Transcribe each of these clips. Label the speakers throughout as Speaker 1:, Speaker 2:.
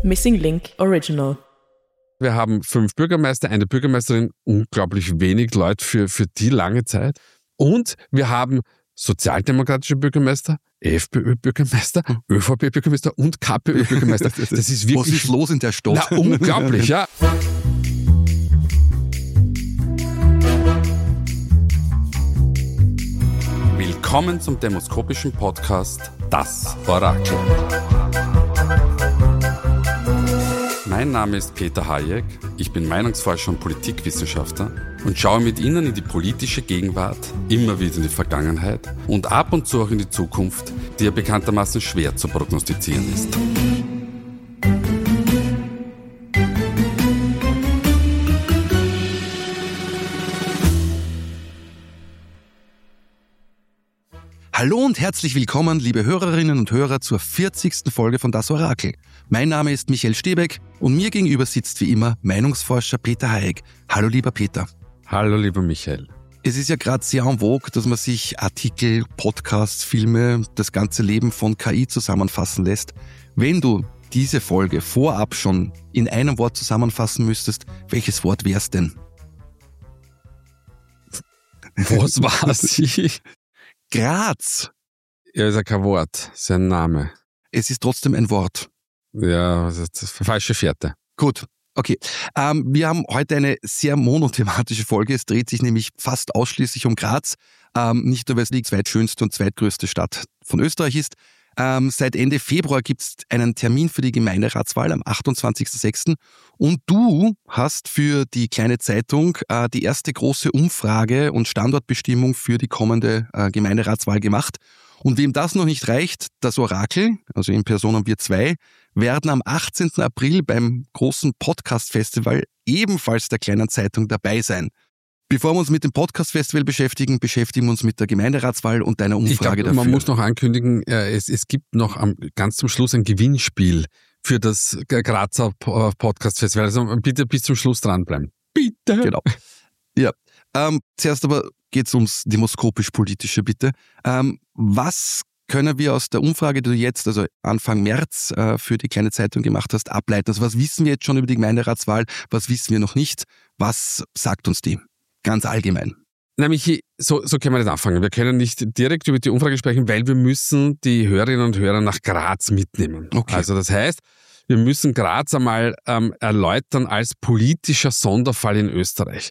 Speaker 1: Missing Link Original.
Speaker 2: Wir haben 5 Bürgermeister, eine Bürgermeisterin, unglaublich wenig Leute für die lange Zeit. Und wir haben sozialdemokratische Bürgermeister, FPÖ-Bürgermeister, ÖVP-Bürgermeister und KPÖ-Bürgermeister. Das ist wirklich...
Speaker 3: Was ist los in der Stadt?
Speaker 2: Na, unglaublich, ja. Willkommen zum demoskopischen Podcast Das Orakel. Mein Name ist Peter Hayek, ich bin Meinungsforscher und Politikwissenschaftler und schaue mit Ihnen in die politische Gegenwart, immer wieder in die Vergangenheit und ab und zu auch in die Zukunft, die ja bekanntermaßen schwer zu prognostizieren ist.
Speaker 3: Hallo und herzlich willkommen, liebe Hörerinnen und Hörer, zur 40. Folge von Das Orakel. Mein Name ist Michael Stebeck und mir gegenüber sitzt wie immer Meinungsforscher Peter Hayek. Hallo lieber Peter.
Speaker 2: Hallo lieber Michael.
Speaker 3: Es ist ja gerade sehr en vogue, dass man sich Artikel, Podcasts, Filme, das ganze Leben von KI zusammenfassen lässt. Wenn du diese Folge vorab schon in einem Wort zusammenfassen müsstest, welches Wort wär's denn?
Speaker 2: Was war sie?
Speaker 3: Graz.
Speaker 2: Ja, ist ja kein Wort, ist ein Name.
Speaker 3: Es ist trotzdem ein Wort.
Speaker 2: Ja, das ist falsche Fährte.
Speaker 3: Gut, okay. Wir haben heute eine sehr monothematische Folge. Es dreht sich nämlich fast ausschließlich um Graz. Nicht nur, weil es die zweitschönste und zweitgrößte Stadt von Österreich ist. Seit Ende Februar gibt es einen Termin für die Gemeinderatswahl am 28.06. Und du hast für die kleine Zeitung die erste große Umfrage und Standortbestimmung für die kommende Gemeinderatswahl gemacht. Und wem das noch nicht reicht, das Orakel, also in Person haben wir 2, werden am 18. April beim großen Podcast-Festival ebenfalls der kleinen Zeitung dabei sein. Bevor wir uns mit dem Podcast-Festival beschäftigen wir uns mit der Gemeinderatswahl und deiner Umfrage dafür.
Speaker 2: Man muss noch ankündigen, es gibt noch ganz zum Schluss ein Gewinnspiel für das Grazer Podcast-Festival. Also bitte bis zum Schluss dranbleiben. Bitte!
Speaker 3: Genau. Ja. Zuerst aber geht's ums demoskopisch-politische, bitte. Was können wir aus der Umfrage, die du jetzt, also Anfang März, für die kleine Zeitung gemacht hast, ableiten? Also was wissen wir jetzt schon über die Gemeinderatswahl? Was wissen wir noch nicht? Was sagt uns die? Ganz allgemein.
Speaker 2: Nämlich, so können wir nicht anfangen. Wir können nicht direkt über die Umfrage sprechen, weil wir müssen die Hörerinnen und Hörer nach Graz mitnehmen.
Speaker 3: Okay.
Speaker 2: Also das heißt, wir müssen Graz einmal erläutern als politischer Sonderfall in Österreich.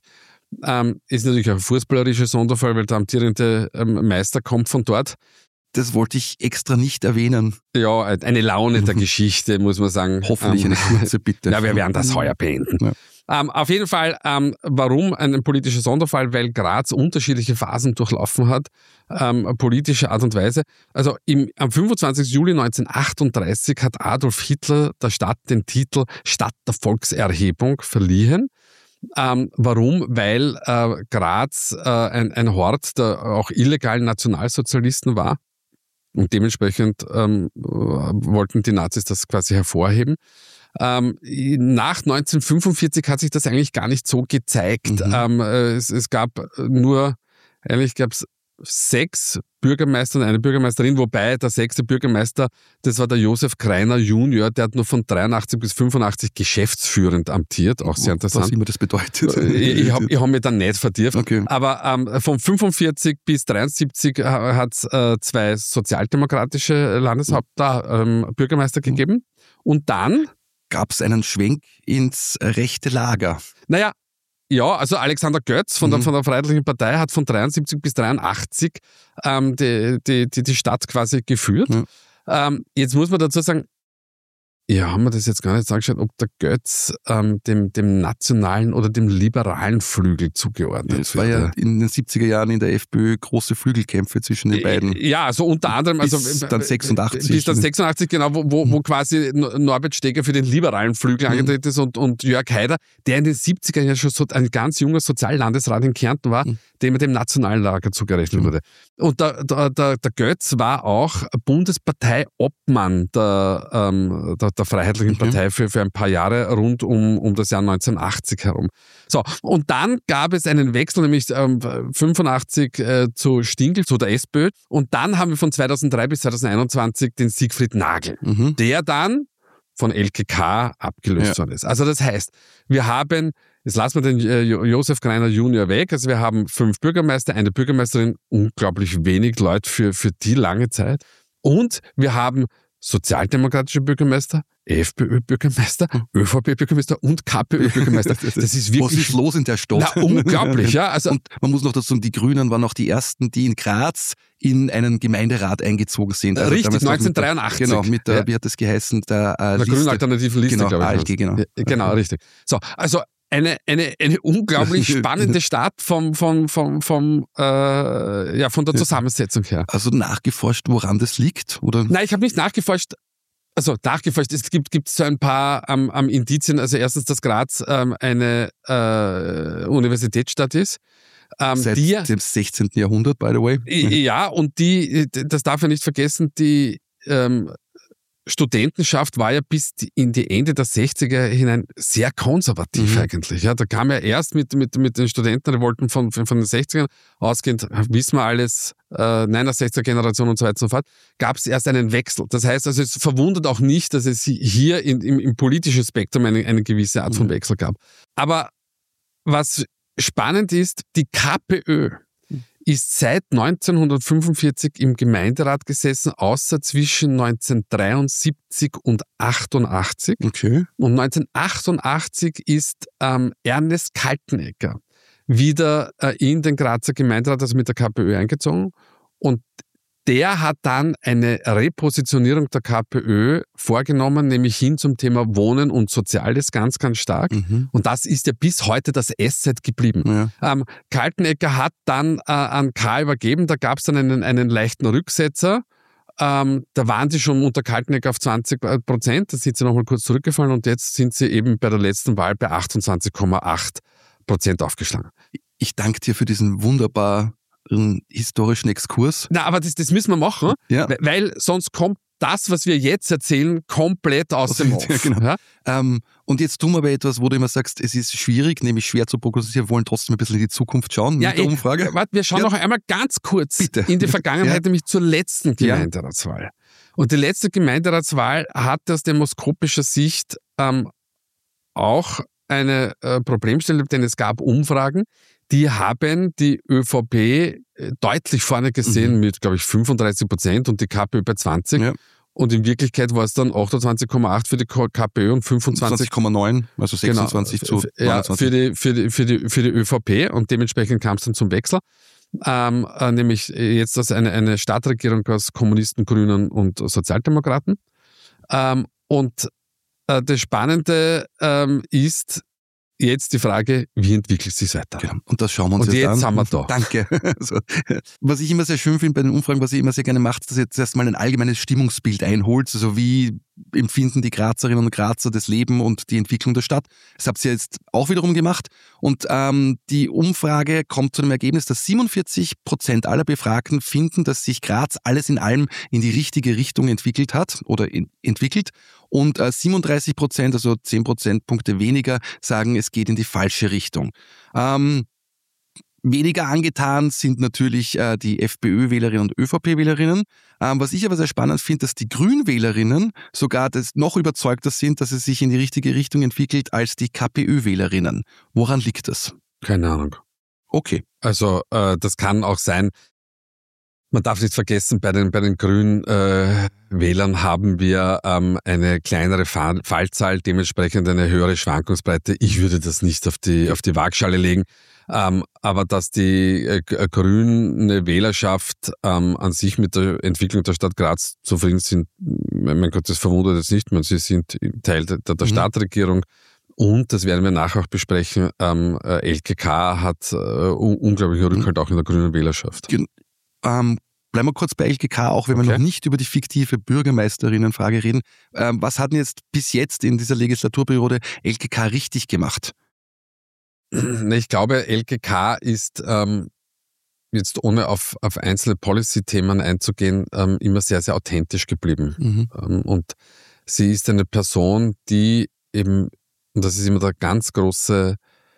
Speaker 2: Ist natürlich auch ein fußballerischer Sonderfall, weil der amtierende Meister kommt von dort.
Speaker 3: Das wollte ich extra nicht erwähnen.
Speaker 2: Ja, eine Laune der Geschichte, muss man sagen.
Speaker 3: Hoffentlich eine kurze Bitte.
Speaker 2: Ja, wir werden das heuer beenden. Ja. Auf jeden Fall, warum ein politischer Sonderfall? Weil Graz unterschiedliche Phasen durchlaufen hat, politische Art und Weise. Also am 25. Juli 1938 hat Adolf Hitler der Stadt den Titel Stadt der Volkserhebung verliehen. Warum? Weil Graz ein Hort der auch illegalen Nationalsozialisten war. Und dementsprechend wollten die Nazis das quasi hervorheben. Nach 1945 hat sich das eigentlich gar nicht so gezeigt. Es gab nur, eigentlich gab es 6 Bürgermeister und eine Bürgermeisterin, wobei der 6. Bürgermeister, das war der Josef Greiner Junior, der hat nur von 83 bis 85 geschäftsführend amtiert, auch sehr interessant.
Speaker 3: Was immer das bedeutet.
Speaker 2: Ich hab mich dann nicht vertieft.
Speaker 3: Okay.
Speaker 2: Aber von 45 bis 73 hat es 2 sozialdemokratische Landeshauptbürgermeister gegeben. Und dann
Speaker 3: gab es einen Schwenk ins rechte Lager.
Speaker 2: Naja, ja, also Alexander Götz von der Freiheitlichen Partei hat von 73 bis 83 die Stadt quasi geführt. Jetzt muss man dazu sagen, ja, haben wir das jetzt gar nicht angeschaut, ob der Götz dem nationalen oder dem liberalen Flügel zugeordnet wird.
Speaker 3: Es war ja in den 70er Jahren in der FPÖ große Flügelkämpfe zwischen den beiden.
Speaker 2: Ja, also unter anderem.
Speaker 3: Bis dann 86.
Speaker 2: Bis dann 86, genau, wo quasi Norbert Steger für den liberalen Flügel angetreten ist und Jörg Haider, der in den 70er Jahren schon so ein ganz junger Soziallandesrat in Kärnten war, dem dem nationalen Lager zugerechnet wurde. Und der Götz war auch Bundesparteiobmann der Freiheitlichen Partei für ein paar Jahre rund um das Jahr 1980 herum. So, und dann gab es einen Wechsel, nämlich 85 zu Stingl, zu der SPÖ. Und dann haben wir von 2003 bis 2021 den Siegfried Nagel, der dann von LKK abgelöst worden ist. Also das heißt, wir haben, jetzt lassen wir den Josef Greiner Junior weg, also wir haben 5 Bürgermeister, eine Bürgermeisterin, unglaublich wenig Leute für die lange Zeit. Und wir haben sozialdemokratische Bürgermeister, FPÖ-Bürgermeister, ÖVP-Bürgermeister und KPÖ-Bürgermeister. Das ist wirklich...
Speaker 3: Was ist los in der Stadt?
Speaker 2: Na, unglaublich, ja. Also,
Speaker 3: und man muss noch dazu sagen, die Grünen waren auch die ersten, die in Graz in einen Gemeinderat eingezogen sind. Also
Speaker 2: richtig, 1983.
Speaker 3: Wie hat das geheißen? Der
Speaker 2: Grünen Alternativen Liste,
Speaker 3: genau,
Speaker 2: glaube ich.
Speaker 3: ALG, genau.
Speaker 2: Genau, richtig. So, also eine unglaublich spannende Stadt von der Zusammensetzung her.
Speaker 3: Also nachgeforscht, woran das liegt? Oder?
Speaker 2: Nein, ich habe nicht nachgeforscht. Also nachgeforscht, es gibt so ein paar Indizien. Also erstens, dass Graz eine Universitätsstadt ist.
Speaker 3: Seit dem 16. Jahrhundert, by the way.
Speaker 2: Ja, und das darf man nicht vergessen, die Studentenschaft war ja bis in die Ende der 60er hinein sehr konservativ eigentlich. Ja, da kam ja erst mit den Studentenrevolten von den 60ern, ausgehend, wissen wir alles, 69er Generation und so weiter und so fort, gab es erst einen Wechsel. Das heißt, also es verwundert auch nicht, dass es hier im politischen Spektrum eine gewisse Art von Wechsel gab. Aber was spannend ist, die KPÖ ist seit 1945 im Gemeinderat gesessen, außer zwischen 1973 und 88.
Speaker 3: Okay.
Speaker 2: Und 1988 ist Ernest Kaltenecker wieder in den Grazer Gemeinderat, also mit der KPÖ, eingezogen. Und der hat dann eine Repositionierung der KPÖ vorgenommen, nämlich hin zum Thema Wohnen und Soziales ganz, ganz stark. Und das ist ja bis heute das Asset geblieben. Ja. Kaltenecker hat dann an K übergeben, da gab es dann einen leichten Rücksetzer. Da waren sie schon unter Kaltenecker auf 20%, da sind sie nochmal kurz zurückgefallen und jetzt sind sie eben bei der letzten Wahl bei 28,8% aufgeschlagen.
Speaker 3: Ich danke dir für diesen wunderbaren historischen Exkurs.
Speaker 2: Na, aber das müssen wir machen,
Speaker 3: ja.
Speaker 2: Weil sonst kommt das, was wir jetzt erzählen, komplett aus dem Off.
Speaker 3: Ja, genau.
Speaker 2: Ja?
Speaker 3: Und jetzt tun wir aber etwas, wo du immer sagst, es ist schwierig, nämlich schwer zu prognostizieren, wir wollen trotzdem ein bisschen in die Zukunft schauen mit der Umfrage.
Speaker 2: Warte, wir schauen noch einmal ganz kurz
Speaker 3: Bitte.
Speaker 2: in die Vergangenheit, nämlich zur letzten Gemeinderatswahl. Und die letzte Gemeinderatswahl hatte aus demoskopischer Sicht auch eine Problemstellung, denn es gab Umfragen, die haben die ÖVP deutlich vorne gesehen mit, glaube ich, 35% und die KPÖ bei 20%. Ja. Und in Wirklichkeit war es dann 28,8 für die KPÖ und
Speaker 3: 25,9, also 26 zu 29.
Speaker 2: Für die ÖVP und dementsprechend kam es dann zum Wechsel. Nämlich jetzt eine Stadtregierung aus Kommunisten, Grünen und Sozialdemokraten. Und das Spannende ist jetzt die Frage, wie entwickelt sich weiter?
Speaker 3: Genau. Und das schauen wir uns
Speaker 2: jetzt an. Und jetzt sind wir da.
Speaker 3: Danke. Also, was ich immer sehr schön finde bei den Umfragen, was ich immer sehr gerne mache, dass ihr jetzt erstmal ein allgemeines Stimmungsbild einholt. Also wie empfinden die Grazerinnen und Grazer das Leben und die Entwicklung der Stadt? Das habt ihr jetzt auch wiederum gemacht. Und die Umfrage kommt zu dem Ergebnis, dass 47% aller Befragten finden, dass sich Graz alles in allem in die richtige Richtung entwickelt hat oder entwickelt. Und 37%, also 10 Prozentpunkte weniger, sagen, es geht in die falsche Richtung. Weniger angetan sind natürlich die FPÖ-Wählerinnen und ÖVP-Wählerinnen. Was ich aber sehr spannend finde, dass die Grünwählerinnen sogar noch überzeugter sind, dass es sich in die richtige Richtung entwickelt als die KPÖ-Wählerinnen. Woran liegt das?
Speaker 2: Keine Ahnung.
Speaker 3: Okay.
Speaker 2: Also das kann auch sein, man darf nicht vergessen, bei den grünen Wählern haben wir eine kleinere Fallzahl, dementsprechend eine höhere Schwankungsbreite. Ich würde das nicht auf die Waagschale legen. Aber dass die grüne Wählerschaft an sich mit der Entwicklung der Stadt Graz zufrieden sind, mein Gott, das verwundert jetzt nicht. Sie sind Teil der Stadtregierung. Und, das werden wir nachher auch besprechen, LKK hat unglaublichen Rückhalt auch in der grünen Wählerschaft.
Speaker 3: Bleiben wir kurz bei LKK, auch wenn wir noch nicht über die fiktive Bürgermeisterinnenfrage reden. Was hat denn jetzt bis jetzt in dieser Legislaturperiode LKK richtig gemacht?
Speaker 2: Ich glaube, LKK ist, jetzt ohne auf einzelne Policy-Themen einzugehen, immer sehr, sehr authentisch geblieben. Und sie ist eine Person, die eben, und das ist immer das ganz große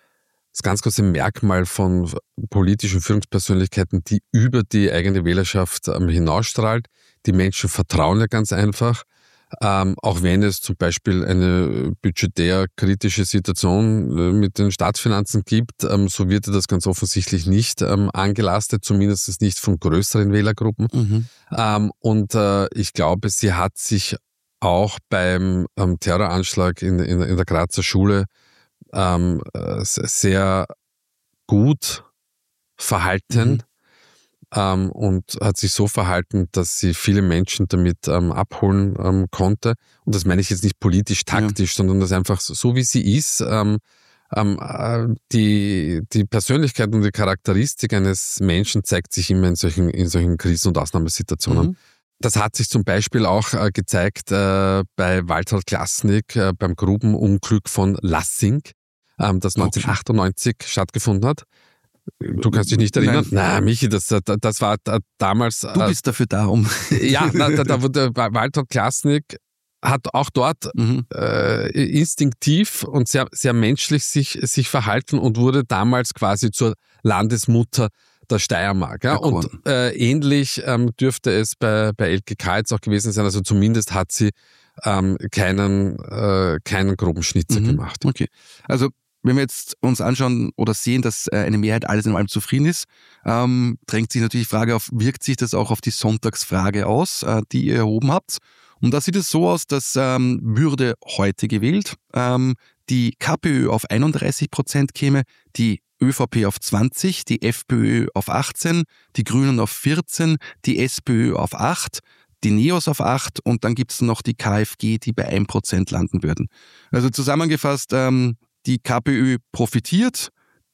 Speaker 2: Merkmal von politischen Führungspersönlichkeiten, die über die eigene Wählerschaft hinausstrahlt. Die Menschen vertrauen ja ganz einfach. Auch wenn es zum Beispiel eine budgetär kritische Situation mit den Staatsfinanzen gibt, so wird das ganz offensichtlich nicht angelastet, zumindest nicht von größeren Wählergruppen. Und ich glaube, sie hat sich auch beim Terroranschlag in der Grazer Schule sehr gut verhalten. Und hat sich so verhalten, dass sie viele Menschen damit abholen konnte. Und das meine ich jetzt nicht politisch, taktisch, sondern das einfach so, wie sie ist. Die Persönlichkeit und die Charakteristik eines Menschen zeigt sich immer in solchen Krisen- und Ausnahmesituationen. Das hat sich zum Beispiel auch gezeigt bei Waltraud Klasnik beim Grubenunglück von Lassing, das 1998 stattgefunden hat. Du kannst dich nicht erinnern? Nein, Michi, das war damals...
Speaker 3: Du bist dafür da, um...
Speaker 2: Ja, da wurde Waltraud Klasnik hat auch dort instinktiv und sehr, sehr menschlich sich verhalten und wurde damals quasi zur Landesmutter der Steiermark. Ja? Und ähnlich dürfte es bei LKK jetzt auch gewesen sein. Also zumindest hat sie keinen groben Schnitzer gemacht.
Speaker 3: Okay, also wenn wir jetzt uns anschauen oder sehen, dass eine Mehrheit alles in allem zufrieden ist, drängt sich natürlich die Frage auf, wirkt sich das auch auf die Sonntagsfrage aus, die ihr erhoben habt? Und da sieht es so aus, dass würde heute gewählt, die KPÖ auf 31% käme, die ÖVP auf 20%, die FPÖ auf 18%, die Grünen auf 14%, die SPÖ auf 8%, die NEOS auf 8% und dann gibt es noch die KfG, die bei 1% landen würden. Also zusammengefasst, die KPÖ profitiert,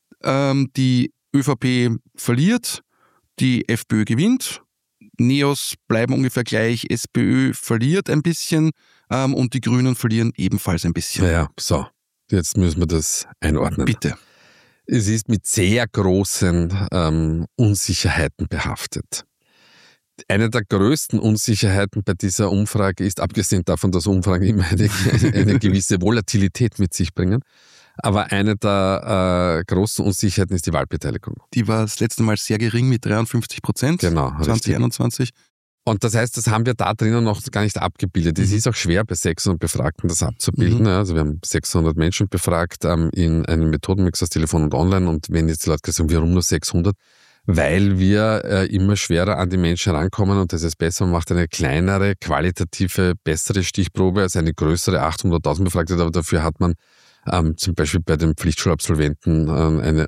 Speaker 3: die ÖVP verliert, die FPÖ gewinnt, NEOS bleiben ungefähr gleich, SPÖ verliert ein bisschen und die Grünen verlieren ebenfalls ein bisschen.
Speaker 2: Ja, so, jetzt müssen wir das einordnen.
Speaker 3: Bitte.
Speaker 2: Es ist mit sehr großen Unsicherheiten behaftet. Eine der größten Unsicherheiten bei dieser Umfrage ist, abgesehen davon, dass Umfragen immer eine gewisse Volatilität mit sich bringen, aber eine der großen Unsicherheiten ist die Wahlbeteiligung.
Speaker 3: Die war das letzte Mal sehr gering mit 53%,
Speaker 2: genau,
Speaker 3: 2021.
Speaker 2: Und das heißt, das haben wir da drinnen noch gar nicht abgebildet. Es ist auch schwer, bei 600 Befragten das abzubilden. Also wir haben 600 Menschen befragt in einem Methodenmix aus Telefon und Online. Und wenn jetzt die Leute sagen, warum nur 600? Weil wir immer schwerer an die Menschen rankommen und das ist besser. Man macht eine kleinere, qualitative, bessere Stichprobe als eine größere 800.000 Befragte. Aber dafür hat man zum Beispiel bei den Pflichtschulabsolventen eine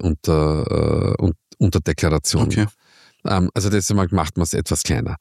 Speaker 2: Unterdeklaration.
Speaker 3: Okay.
Speaker 2: Also deshalb macht man es etwas kleiner.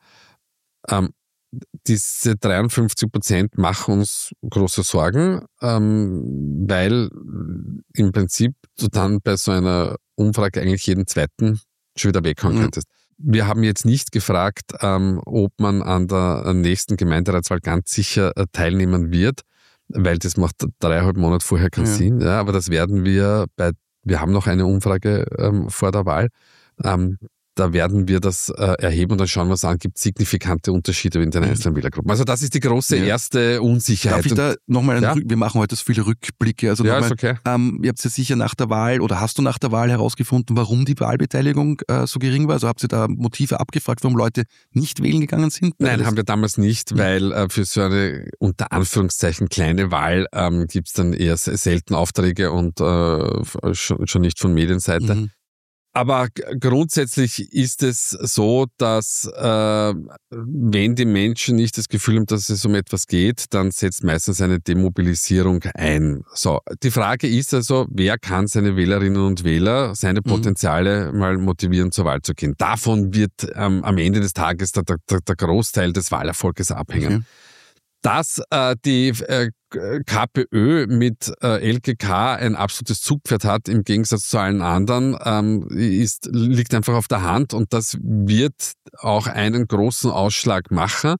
Speaker 2: Diese 53% machen uns große Sorgen, weil im Prinzip du dann bei so einer Umfrage eigentlich jeden zweiten schon wieder weghauen könntest. Wir haben jetzt nicht gefragt, ob man an der nächsten Gemeinderatswahl ganz sicher teilnehmen wird, weil das macht 3,5 Monate vorher keinen Sinn. Ja, aber das werden wir wir haben noch eine Umfrage vor der Wahl. Da werden wir das erheben und dann schauen wir uns an, gibt es signifikante Unterschiede in den einzelnen Wählergruppen. Also das ist die große erste Unsicherheit.
Speaker 3: Darf ich da nochmal wir machen heute so viele Rückblicke. Also
Speaker 2: ist okay.
Speaker 3: Ihr habt ja sicher nach der Wahl oder hast du nach der Wahl herausgefunden, warum die Wahlbeteiligung so gering war? Also habt ihr da Motive abgefragt, warum Leute nicht wählen gegangen sind?
Speaker 2: Nein, haben wir damals nicht, weil für so eine unter Anführungszeichen kleine Wahl gibt es dann eher selten Aufträge und schon nicht von Medienseite. Aber grundsätzlich ist es so, dass wenn die Menschen nicht das Gefühl haben, dass es um etwas geht, dann setzt meistens eine Demobilisierung ein. So, die Frage ist also, wer kann seine Wählerinnen und Wähler, seine Potenziale mal motivieren, zur Wahl zu gehen? Davon wird am Ende des Tages der Großteil des Wahlerfolges abhängen.
Speaker 3: Okay.
Speaker 2: Dass die KPÖ mit LKK ein absolutes Zugpferd hat, im Gegensatz zu allen anderen, liegt einfach auf der Hand und das wird auch einen großen Ausschlag machen,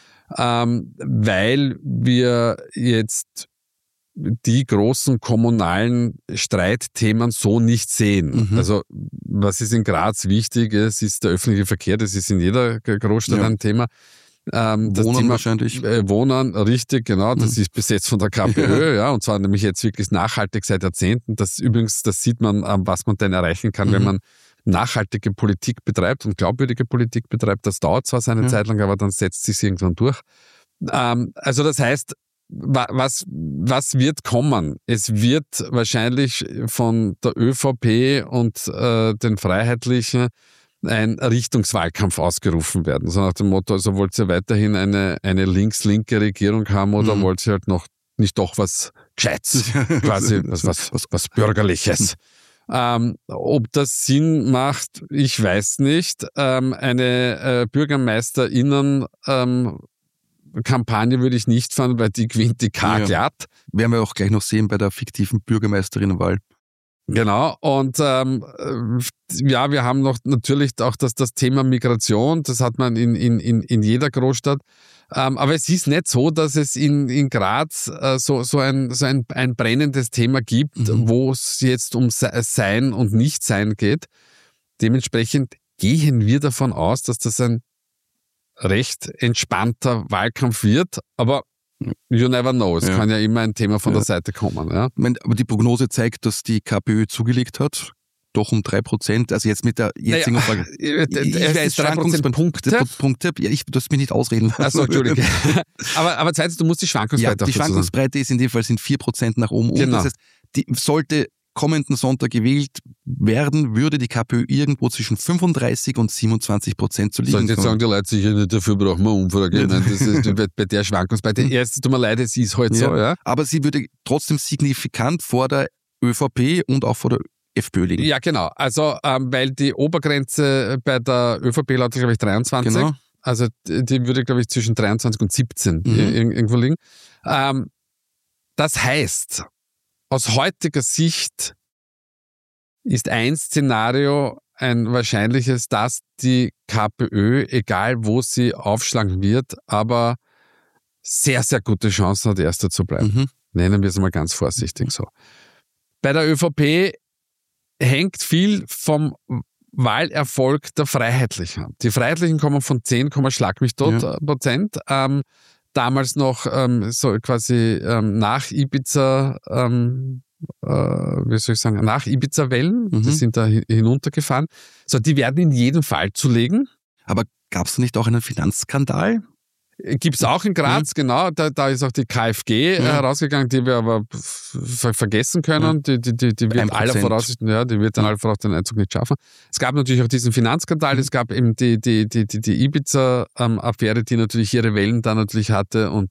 Speaker 2: weil wir jetzt die großen kommunalen Streitthemen so nicht sehen. Also was ist in Graz wichtig ist, ist der öffentliche Verkehr, das ist in jeder Großstadt ein Thema.
Speaker 3: Wohnen
Speaker 2: Thema,
Speaker 3: wahrscheinlich.
Speaker 2: Wohnen, richtig, genau. Das ist besetzt von der KPÖ, ja, und zwar nämlich jetzt wirklich nachhaltig seit Jahrzehnten. Das sieht man, was man denn erreichen kann, wenn man nachhaltige Politik betreibt und glaubwürdige Politik betreibt. Das dauert zwar seine Zeit lang, aber dann setzt sich irgendwann durch. Also das heißt, was wird kommen? Es wird wahrscheinlich von der ÖVP und den Freiheitlichen ein Richtungswahlkampf ausgerufen werden. So nach dem Motto, also wollt ihr weiterhin eine links-linke Regierung haben oder wollt ihr halt noch nicht doch was Gescheites, quasi was Bürgerliches. Ob das Sinn macht, ich weiß nicht. Eine BürgermeisterInnen-Kampagne würde ich nicht fahren, weil die gewinnt die glatt.
Speaker 3: Werden wir auch gleich noch sehen bei der fiktiven Bürgermeisterinnenwahl.
Speaker 2: Genau, und wir haben noch natürlich auch das Thema Migration, das hat man in jeder Großstadt. Aber es ist nicht so, dass es in Graz so ein brennendes Thema gibt, wo es jetzt um Sein und Nichtsein geht. Dementsprechend gehen wir davon aus, dass das ein recht entspannter Wahlkampf wird, aber you never know, es kann ja immer ein Thema von der Seite kommen. Ja.
Speaker 3: Aber die Prognose zeigt, dass die KPÖ zugelegt hat, doch um 3%, also jetzt mit der jetzigen Frage.
Speaker 2: Ich weiß, 3% Punkte.
Speaker 3: Ja, du hast mich nicht ausreden lassen.
Speaker 2: Achso, Entschuldige. aber zweitens, du musst die Schwankungsbreite
Speaker 3: die Schwankungsbreite ist in dem Fall 4% nach oben.
Speaker 2: Genau.
Speaker 3: Das heißt, die sollte kommenden Sonntag gewählt werden, würde die KPÖ irgendwo zwischen 35% und 27% zu liegen.
Speaker 2: Sollen jetzt sagen die Leute sicher nicht, dafür brauchen wir Umfrage. Nein, das ist bei der Schwankungsbreite. Erst tut mir leid, es ist halt so. Ja.
Speaker 3: Aber sie würde trotzdem signifikant vor der ÖVP und auch vor der FPÖ liegen.
Speaker 2: Ja, genau. Also, weil die Obergrenze bei der ÖVP lautet, glaube ich, 23.
Speaker 3: Genau.
Speaker 2: Also, die würde, glaube ich, zwischen 23 und 17 irgendwo liegen. Das heißt, aus heutiger Sicht ist ein Szenario ein wahrscheinliches, dass die KPÖ, egal wo sie aufschlagen wird, aber sehr, sehr gute Chancen hat, Erster zu bleiben. Nennen wir es mal ganz vorsichtig so. Bei der ÖVP hängt viel vom Wahlerfolg der Freiheitlichen ab. Die Freiheitlichen kommen von 10, Schlag mich tot Prozent. Damals noch so quasi nach Ibiza, nach Ibiza-Wellen, die sind da hinuntergefahren. So, die werden in jedem Fall zulegen.
Speaker 3: Aber gab es nicht auch einen Finanzskandal?
Speaker 2: Gibt es auch in Graz, genau. Da ist auch die KfG herausgegangen, die wir aber vergessen können. Die wird aller Voraussicht, die wird dann aller Voraussicht den Einzug nicht schaffen. Es gab natürlich auch diesen Finanzskandal, es gab eben die Ibiza-Affäre, die natürlich ihre Wellen da natürlich hatte und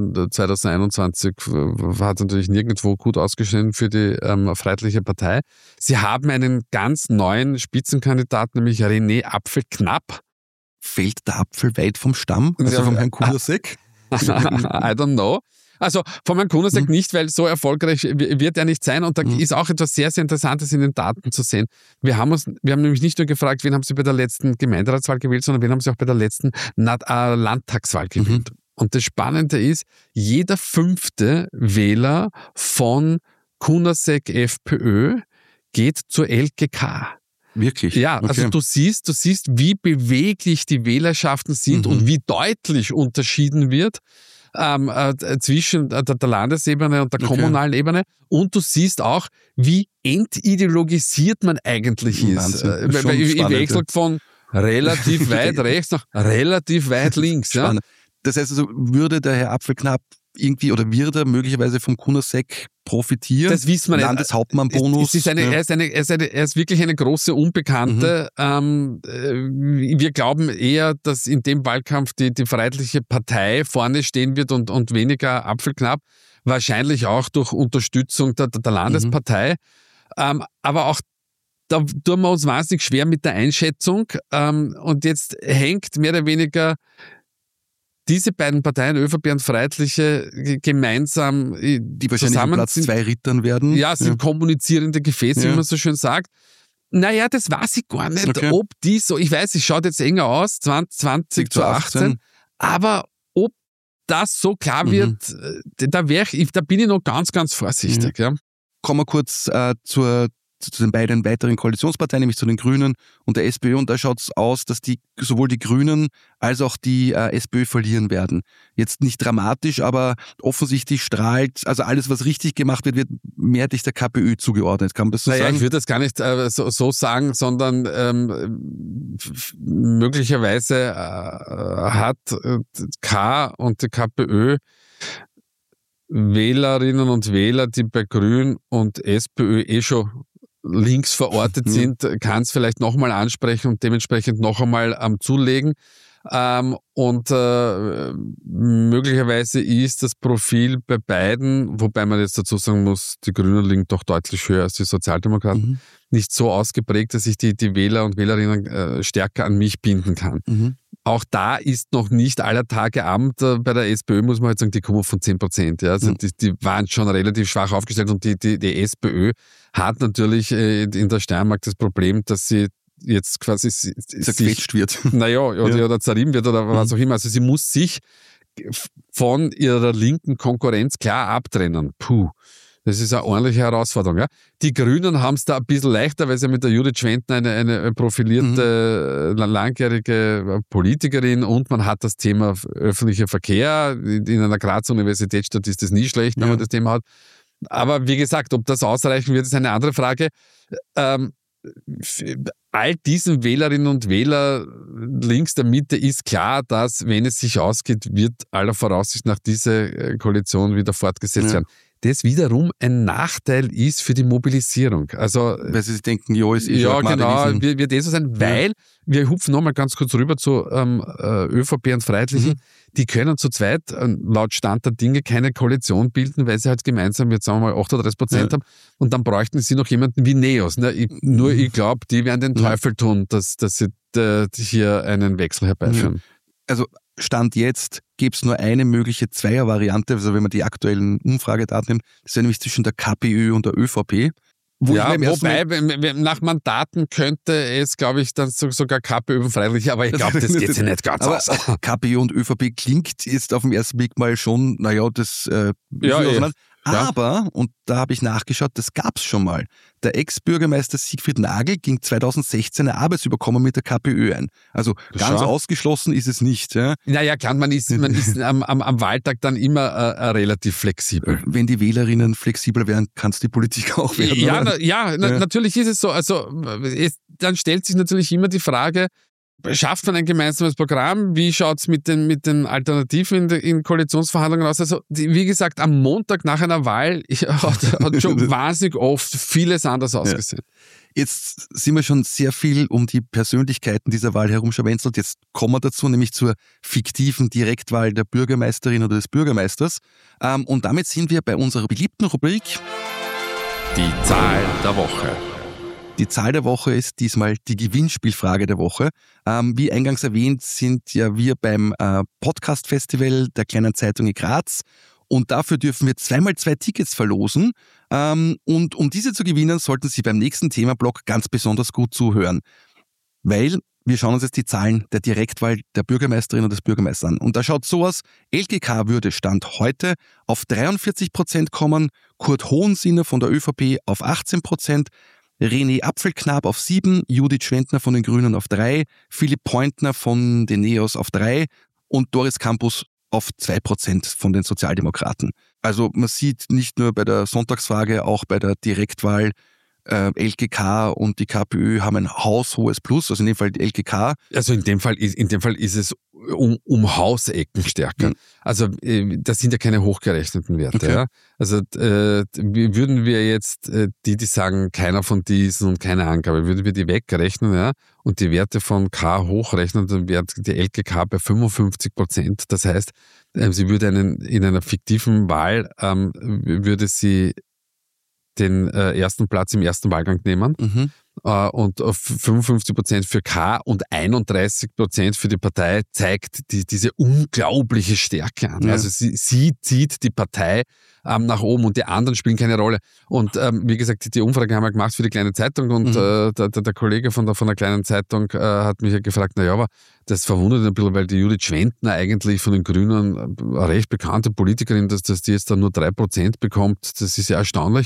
Speaker 2: 2021 hat natürlich nirgendwo gut ausgesehen für die Freiheitliche Partei. Sie haben einen ganz neuen Spitzenkandidaten, nämlich René Apfel-Knapp.
Speaker 3: Fällt der Apfel weit vom Stamm? Also vom Herrn Kunasek?
Speaker 2: I don't know. Also von Herrn Kunasek nicht, weil so erfolgreich wird er nicht sein. Und da ist auch etwas sehr, sehr Interessantes in den Daten zu sehen. Wir haben nämlich nicht nur gefragt, wen haben Sie bei der letzten Gemeinderatswahl gewählt, sondern wen haben Sie auch bei der letzten Landtagswahl gewählt. Und das Spannende ist, jeder 5. Wähler von Kunasek FPÖ geht zur LKK.
Speaker 3: Wirklich?
Speaker 2: Ja, okay. Also du siehst, wie beweglich die Wählerschaften sind und wie deutlich unterschieden wird zwischen der Landesebene und der kommunalen Ebene. Und du siehst auch, wie entideologisiert man eigentlich ist. Ich wechsle von relativ weit rechts nach relativ weit links. Ja?
Speaker 3: Das heißt also, würde der Herr Apfel-Knapp irgendwie oder wird er möglicherweise vom Kunasek profitieren?
Speaker 2: Das wissen wir nicht.
Speaker 3: Landeshauptmann-Bonus.
Speaker 2: Er ist wirklich eine große Unbekannte. Wir glauben eher, dass in dem Wahlkampf die Freiheitliche Partei vorne stehen wird und weniger Apfel-Knapp. Wahrscheinlich auch durch Unterstützung der Landespartei. Aber auch da tun wir uns wahnsinnig schwer mit der Einschätzung. Und jetzt hängt mehr oder weniger diese beiden Parteien, ÖVP und Freiheitliche, gemeinsam
Speaker 3: die wahrscheinlich zusammen Platz 2 Rittern werden.
Speaker 2: Ja, sind kommunizierende Gefäße, wie man so schön sagt. Naja, das weiß ich gar nicht, ob die so, ich weiß, es schaut jetzt enger aus, 20 zu 18, aber ob das so klar wird, da bin ich noch ganz, ganz vorsichtig. Ja.
Speaker 3: Kommen wir kurz zur zu den beiden weiteren Koalitionsparteien, nämlich zu den Grünen und der SPÖ. Und da schaut es aus, dass sowohl die Grünen als auch die SPÖ verlieren werden. Jetzt nicht dramatisch, aber offensichtlich strahlt, also alles, was richtig gemacht wird, wird mehrheitlich der KPÖ zugeordnet. Kann man das so sagen?
Speaker 2: Ich würde das gar nicht so sagen, sondern möglicherweise hat K und die KPÖ Wählerinnen und Wähler, die bei Grün und SPÖ schon links verortet sind, kann es vielleicht nochmal ansprechen und dementsprechend noch einmal zulegen. Möglicherweise ist das Profil bei beiden, wobei man jetzt dazu sagen muss, die Grünen liegen doch deutlich höher als die Sozialdemokraten, nicht so ausgeprägt, dass ich die Wähler und Wählerinnen stärker an mich binden kann. Auch da ist noch nicht aller Tage Abend. Bei der SPÖ muss man halt sagen, die kommen von 10%. Ja. Also die waren schon relativ schwach aufgestellt und die SPÖ hat natürlich in der Steiermark das Problem, dass sie jetzt quasi
Speaker 3: zerquetscht wird.
Speaker 2: Oder zerrieben wird oder was auch immer. Also sie muss sich von ihrer linken Konkurrenz klar abtrennen. Das ist eine ordentliche Herausforderung. Ja. Die Grünen haben es da ein bisschen leichter, weil sie mit der Judith Schwentner eine profilierte, langjährige Politikerin und man hat das Thema öffentlicher Verkehr. In einer Grazer Universitätsstadt ist das nie schlecht, wenn man das Thema hat. Aber wie gesagt, ob das ausreichen wird, ist eine andere Frage. All diesen Wählerinnen und Wähler links der Mitte ist klar, dass, wenn es sich ausgeht, wird aller Voraussicht nach diese Koalition wieder fortgesetzt werden. Das wiederum ein Nachteil ist für die Mobilisierung. Also,
Speaker 3: weil sie sich denken, ist
Speaker 2: ja, genau, wird so sein, weil wir hupfen nochmal ganz kurz rüber zu ÖVP und Freiheitlichen. Die können zu zweit laut Stand der Dinge keine Koalition bilden, weil sie halt gemeinsam jetzt sagen wir mal 38% haben und dann bräuchten sie noch jemanden wie Neos. Ne? Ich glaube, die werden den Teufel tun, dass sie hier einen Wechsel herbeiführen.
Speaker 3: Also Stand jetzt gäbe es nur eine mögliche Zweiervariante, also wenn man die aktuellen Umfragedaten nimmt, das wäre nämlich zwischen der KPÖ und der ÖVP.
Speaker 2: Wobei, nach Mandaten könnte es, glaube ich, dann sogar KPÖ und Freiheitliche, aber ich glaube, das geht sich nicht ganz aus.
Speaker 3: KPÖ und ÖVP klingt jetzt auf den ersten Blick mal schon, das aber, und da habe ich nachgeschaut, das gab es schon mal. Der Ex-Bürgermeister Siegfried Nagel ging 2016 ein Arbeitsüberkommen mit der KPÖ ein. Also ganz ausgeschlossen ist es nicht. Ja.
Speaker 2: Naja, klar, man ist am Wahltag dann immer relativ flexibel.
Speaker 3: Wenn die Wählerinnen flexibler wären, kann es die Politik auch werden.
Speaker 2: Natürlich ist es so. Also dann stellt sich natürlich immer die Frage, schafft man ein gemeinsames Programm? Wie schaut es mit den Alternativen in Koalitionsverhandlungen aus? Also, wie gesagt, am Montag nach einer Wahl hat schon wahnsinnig oft vieles anders ausgesehen.
Speaker 3: Jetzt sind wir schon sehr viel um die Persönlichkeiten dieser Wahl herumscharwenzelt. Jetzt kommen wir dazu, nämlich zur fiktiven Direktwahl der Bürgermeisterin oder des Bürgermeisters. Und damit sind wir bei unserer beliebten Rubrik
Speaker 2: Die Zahl der Woche.
Speaker 3: Die Zahl der Woche ist diesmal die Gewinnspielfrage der Woche. Wie eingangs erwähnt, sind ja wir beim Podcast-Festival der Kleinen Zeitung in Graz und dafür dürfen wir 2x2 Tickets verlosen. Und um diese zu gewinnen, sollten Sie beim nächsten Themablock ganz besonders gut zuhören, weil wir schauen uns jetzt die Zahlen der Direktwahl der Bürgermeisterin und des Bürgermeisters an. Und da schaut so aus, LGK würde Stand heute auf 43% kommen, Kurt Hohensinner von der ÖVP auf 18%, René Apfelknapp auf 7, Judith Schwentner von den Grünen auf 3, Philipp Pointner von den Neos auf 3 und Doris Campus auf 2% von den Sozialdemokraten. Also man sieht nicht nur bei der Sonntagsfrage, auch bei der Direktwahl, LGK und die KPÖ haben ein haushohes Plus, also in dem Fall die LGK.
Speaker 2: Also in dem Fall ist es um Hausecken stärker. Also das sind ja keine hochgerechneten Werte. Okay. Ja? Also würden wir jetzt die sagen, keiner von diesen und keine Angabe, würden wir die wegrechnen, ja, und die Werte von K hochrechnen, dann wäre die LGK bei 55%. Das heißt, sie würde in einer fiktiven Wahl würde sie den ersten Platz im ersten Wahlgang nehmen und 55% für K und 31% für die Partei zeigt diese unglaubliche Stärke an. Ja. Also sie zieht die Partei nach oben und die anderen spielen keine Rolle. Und wie gesagt, die Umfrage haben wir gemacht für die Kleine Zeitung und der Kollege von der Kleinen Zeitung hat mich ja gefragt, aber das verwundert ein bisschen, weil die Judith Schwentner eigentlich von den Grünen eine recht bekannte Politikerin, dass die jetzt dann nur 3% bekommt, das ist ja erstaunlich.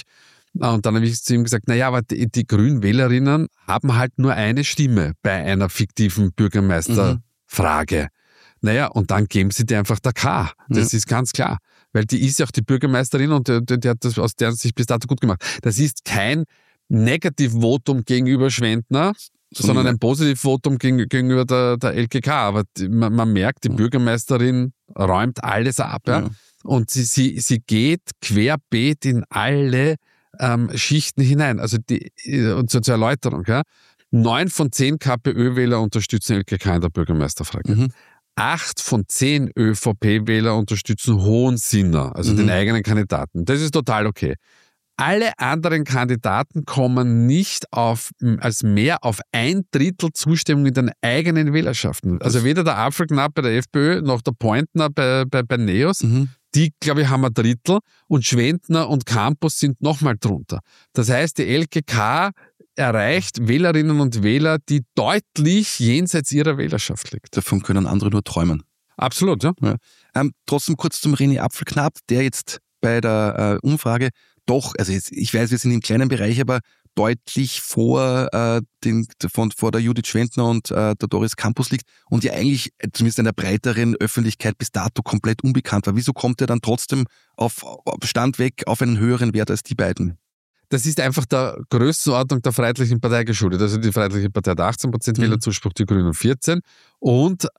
Speaker 2: Und dann habe ich zu ihm gesagt, naja, aber die Grünen Wählerinnen haben halt nur eine Stimme bei einer fiktiven Bürgermeisterfrage. Naja, und dann geben sie dir einfach der K. Das ist ganz klar. Weil die ist ja auch die Bürgermeisterin und die hat das aus deren Sicht bis dato gut gemacht. Das ist kein Negativvotum gegenüber Schwendner, sondern ein Positivvotum gegenüber der LKK. Aber man merkt, die Bürgermeisterin räumt alles ab. Ja? Und sie geht querbeet in alle Schichten hinein. Also zur Erläuterung. Ja? 9 von 10 KPÖ-Wähler unterstützen LKK in der Bürgermeisterfrage. 8 von 10 ÖVP-Wähler unterstützen Hohensinner, also den eigenen Kandidaten. Das ist total okay. Alle anderen Kandidaten kommen nicht als mehr auf 1/3 Zustimmung in den eigenen Wählerschaften. Also weder der Apfelknapp bei der FPÖ noch der Pointner bei NEOS. Die, glaube ich, haben 1/3 und Schwendner und Campus sind nochmal drunter. Das heißt, die LKK erreicht Wählerinnen und Wähler, die deutlich jenseits ihrer Wählerschaft liegt.
Speaker 3: Davon können andere nur träumen.
Speaker 2: Absolut, ja.
Speaker 3: Trotzdem kurz zum René Apfelknapp, der jetzt bei der Umfrage doch, also jetzt, ich weiß, wir sind im kleinen Bereich, aber deutlich vor der Judith Schwendner und der Doris Campus liegt und ja eigentlich zumindest in der breiteren Öffentlichkeit bis dato komplett unbekannt war. Wieso kommt er dann trotzdem auf Stand weg auf einen höheren Wert als die beiden?
Speaker 2: Das ist einfach der Größenordnung der Freiheitlichen Partei geschuldet. Also die Freiheitliche Partei hat 18% Wählerzuspruch, die Grünen 14%. Und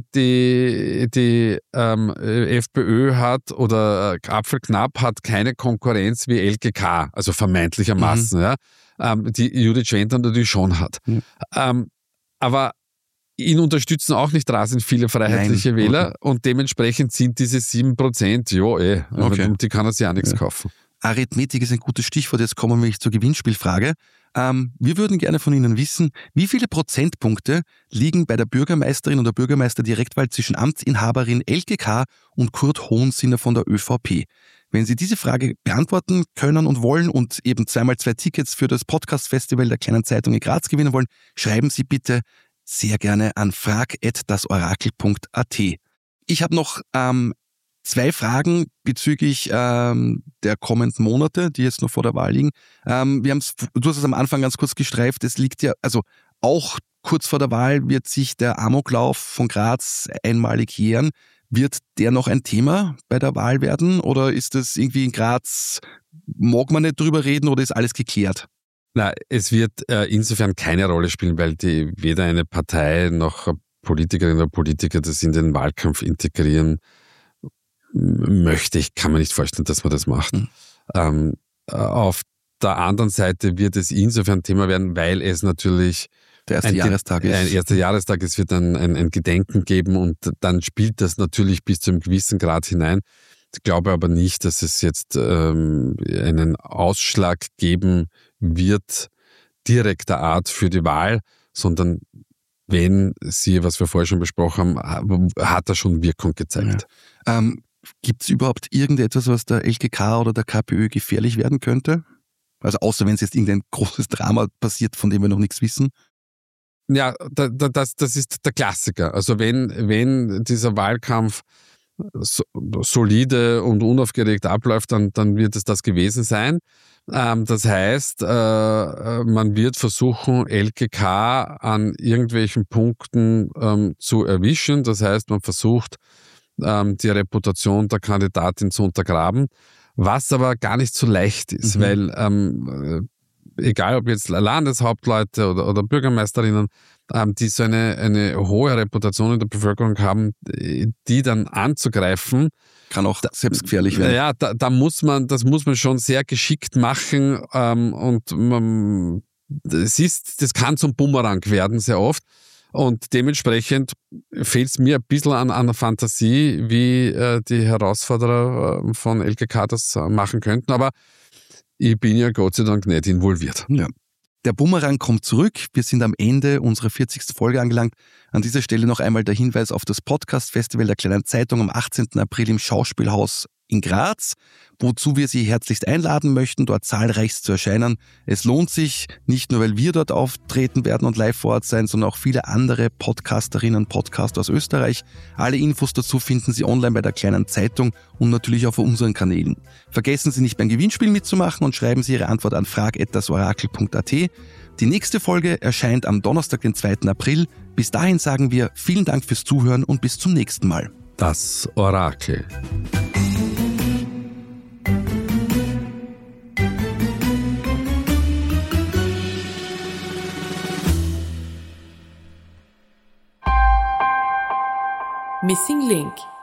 Speaker 2: die FPÖ hat oder Apfelknapp hat keine Konkurrenz wie LKK, also vermeintlichermaßen, ja, die Judith Schwendner natürlich schon hat. Aber ihn unterstützen auch nicht rasend viele freiheitliche Wähler und dementsprechend sind diese 7%, um die kann er sich auch nichts kaufen.
Speaker 3: Arithmetik ist ein gutes Stichwort, jetzt kommen wir zur Gewinnspielfrage. Wir würden gerne von Ihnen wissen, wie viele Prozentpunkte liegen bei der Bürgermeisterin oder Bürgermeister-Direktwahl zwischen Amtsinhaberin LKK und Kurt Hohensinner von der ÖVP? Wenn Sie diese Frage beantworten können und wollen und eben 2x2 Tickets für das Podcast-Festival der Kleinen Zeitung in Graz gewinnen wollen, schreiben Sie bitte sehr gerne an frag@dasorakel.at. Ich habe noch 2 Fragen bezüglich der kommenden Monate, die jetzt noch vor der Wahl liegen. Du hast es am Anfang ganz kurz gestreift, es liegt ja, also auch kurz vor der Wahl wird sich der Amoklauf von Graz einmalig jähren. Wird der noch ein Thema bei der Wahl werden oder ist das irgendwie in Graz, mag man nicht drüber reden oder ist alles geklärt?
Speaker 2: Na, es wird insofern keine Rolle spielen, weil weder eine Partei noch Politikerinnen oder Politiker das in den Wahlkampf integrieren möchte. Ich kann mir nicht vorstellen, dass man das macht. Auf der anderen Seite wird es insofern Thema werden, weil es natürlich
Speaker 3: der erste Jahrestag ist.
Speaker 2: Ein erster Jahrestag, es wird ein Gedenken geben und dann spielt das natürlich bis zu einem gewissen Grad hinein. Ich glaube aber nicht, dass es jetzt einen Ausschlag geben wird, direkter Art für die Wahl, sondern wenn sie, was wir vorher schon besprochen haben, hat er schon Wirkung gezeigt.
Speaker 3: Ja. Gibt es überhaupt irgendetwas, was der LKK oder der KPÖ gefährlich werden könnte? Also außer wenn es jetzt irgendein großes Drama passiert, von dem wir noch nichts wissen?
Speaker 2: Ja, das ist der Klassiker. Also wenn dieser Wahlkampf solide und unaufgeregt abläuft, dann wird es das gewesen sein. Das heißt, man wird versuchen, LKK an irgendwelchen Punkten zu erwischen. Das heißt, man versucht, die Reputation der Kandidatin zu untergraben, was aber gar nicht so leicht ist, weil egal ob jetzt Landeshauptleute oder Bürgermeisterinnen, die so eine hohe Reputation in der Bevölkerung haben, die dann anzugreifen,
Speaker 3: kann auch selbstgefährlich werden.
Speaker 2: Ja, das muss man schon sehr geschickt machen und das kann zum Bumerang werden sehr oft. Und dementsprechend fehlt es mir ein bisschen an der Fantasie, wie die Herausforderer von LKK das machen könnten. Aber ich bin ja Gott sei Dank nicht involviert.
Speaker 3: Ja. Der Bumerang kommt zurück. Wir sind am Ende unserer 40. Folge angelangt. An dieser Stelle noch einmal der Hinweis auf das Podcast-Festival der Kleinen Zeitung am 18. April im Schauspielhaus in Graz, wozu wir Sie herzlichst einladen möchten, dort zahlreichst zu erscheinen. Es lohnt sich, nicht nur weil wir dort auftreten werden und live vor Ort sein, sondern auch viele andere Podcasterinnen und Podcaster aus Österreich. Alle Infos dazu finden Sie online bei der Kleinen Zeitung und natürlich auf unseren Kanälen. Vergessen Sie nicht beim Gewinnspiel mitzumachen und schreiben Sie Ihre Antwort an frag@dasorakel.at. Die nächste Folge erscheint am Donnerstag, den 2. April. Bis dahin sagen wir vielen Dank fürs Zuhören und bis zum nächsten Mal.
Speaker 2: Das Orakel.
Speaker 1: Missing Link